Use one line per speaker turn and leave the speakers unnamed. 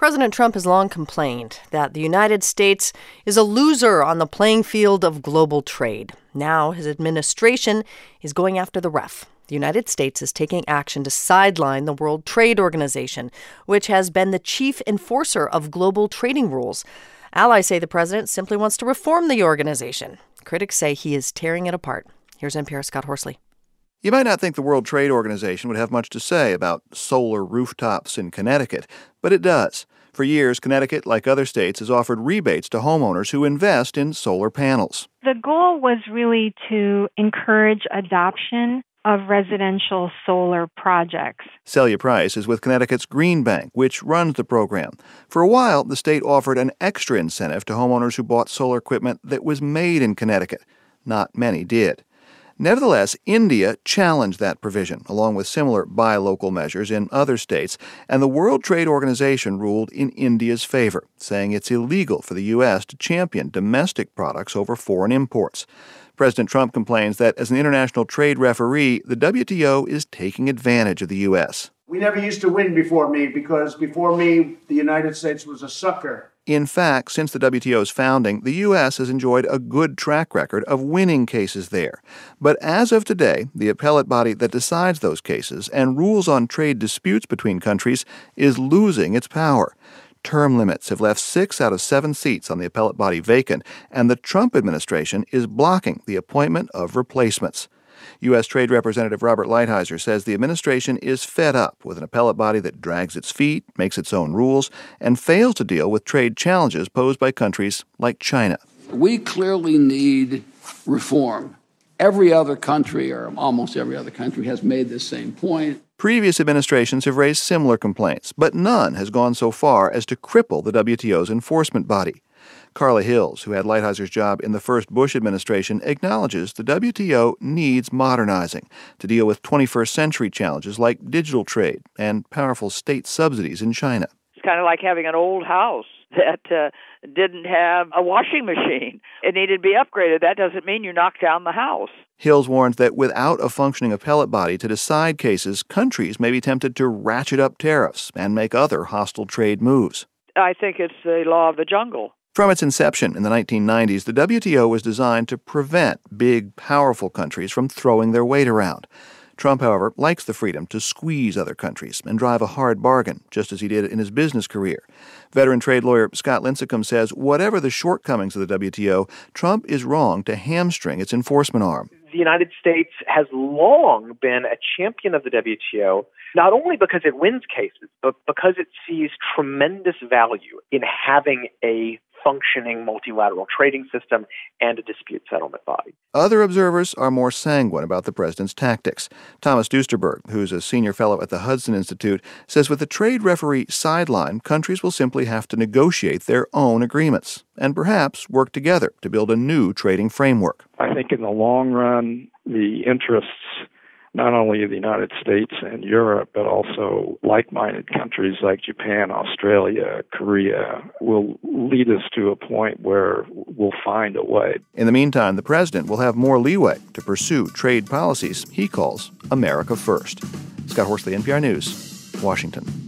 President Trump has long complained that the United States is a loser on the playing field of global trade. Now his administration is going after the ref. The United States is taking action to sideline the World Trade Organization, which has been the chief enforcer of global trading rules. Allies say the president simply wants to reform the organization. Critics say he is tearing it apart. Here's NPR's Scott Horsley.
You might not think the World Trade Organization would have much to say about solar rooftops in Connecticut, but it does. For years, Connecticut, like other states, has offered rebates to homeowners who invest in solar panels.
The goal was really to encourage adoption of residential solar projects.
Celia Price is with Connecticut's Green Bank, which runs the program. For a while, the state offered an extra incentive to homeowners who bought solar equipment that was made in Connecticut. Not many did. Nevertheless, India challenged that provision, along with similar buy local measures in other states, and the World Trade Organization ruled in India's favor, saying it's illegal for the U.S. to champion domestic products over foreign imports. President Trump complains that as an international trade referee, the WTO is taking advantage of the U.S.
We never used to win before me because before me, the United States was a sucker.
In fact, since the WTO's founding, the U.S. has enjoyed a good track record of winning cases there. But as of today, the appellate body that decides those cases and rules on trade disputes between countries is losing its power. Term limits have left 6 out of 7 seats on the appellate body vacant, and the Trump administration is blocking the appointment of replacements. U.S. Trade Representative Robert Lighthizer says the administration is fed up with an appellate body that drags its feet, makes its own rules, and fails to deal with trade challenges posed by countries like China.
We clearly need reform. Every other country, or almost every other country, has made this same point.
Previous administrations have raised similar complaints, but none has gone so far as to cripple the WTO's enforcement body. Carla Hills, who had Lighthizer's job in the first Bush administration, acknowledges the WTO needs modernizing to deal with 21st century challenges like digital trade and powerful state subsidies in China.
It's kind of like having an old house that didn't have a washing machine. It needed to be upgraded. That doesn't mean you knock down the house.
Hills warns that without a functioning appellate body to decide cases, countries may be tempted to ratchet up tariffs and make other hostile trade moves.
I think it's the law of the jungle.
From its inception in the 1990s, the WTO was designed to prevent big, powerful countries from throwing their weight around. Trump, however, likes the freedom to squeeze other countries and drive a hard bargain, just as he did in his business career. Veteran trade lawyer Scott Lincicome says whatever the shortcomings of the WTO, Trump is wrong to hamstring its enforcement arm.
The United States has long been a champion of the WTO, not only because it wins cases, but because it sees tremendous value in having a functioning multilateral trading system and a dispute settlement body.
Other observers are more sanguine about the president's tactics. Thomas Duesterberg, who's a senior fellow at the Hudson Institute, says with the trade referee sideline, countries will simply have to negotiate their own agreements and perhaps work together to build a new trading framework.
I think in the long run, the interests not only of the United States and Europe, but also like-minded countries like Japan, Australia, Korea, will lead us to a point where we'll find a way.
In the meantime, the president will have more leeway to pursue trade policies he calls America First. Scott Horsley, NPR News, Washington.